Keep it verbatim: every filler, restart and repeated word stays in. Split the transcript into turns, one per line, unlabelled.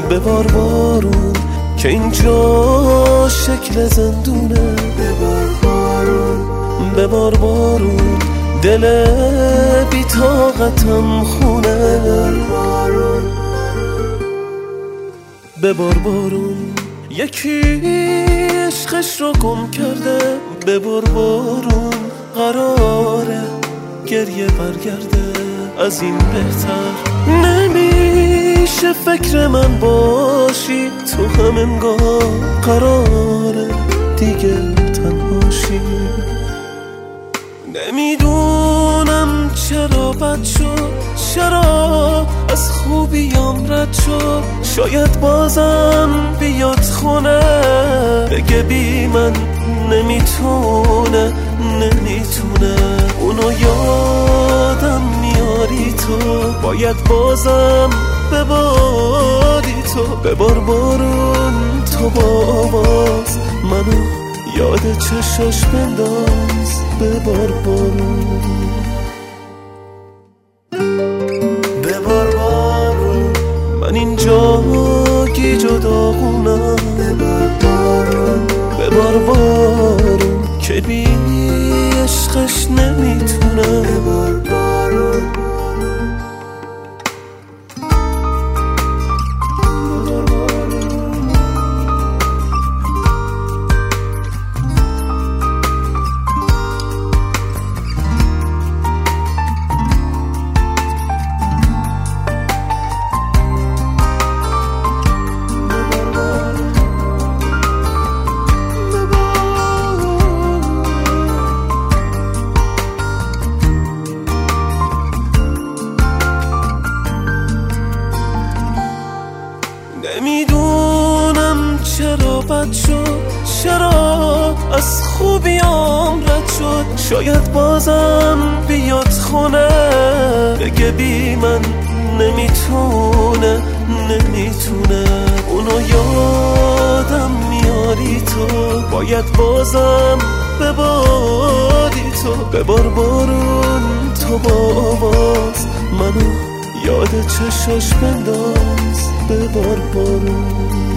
ببار بارون که اینجا شکل زندونه. ببار بارون ببار بارون دل بی طاقتم خونه. ببار بارون یکی عشقش رو گم کرده. ببار بارون قراره گریه برگرده. از این بهتر نمیشه فکر من باشی تو هم انگار قراره دیگه تنهاشی. نمیدونم چرا بد شد، چرا از خوبیام رد شد. شاید بازم بیاد خونه بگه بی من نمیتونه نمیتونه. اونو یادم میاری تو، باید بازم بباری تو. ببار بارون تو باز منو یاد چشاش بنداز. ببار بارون ببار بارون من اینجا گیج و داغونم. ببار بارون ببار بارون که بی عشقش نمیتونم. ببار بارون نمیدونم چرا بد شد، چرا از خوبیام رد شد. شاید بازم بیاد خونه بگه بی من نمیتونه نمیتونه. اونو یادم میاری تو، باید بازم بباری تو. ببار بارون تو باز منو یاد چشاش بنداز. ببار بارون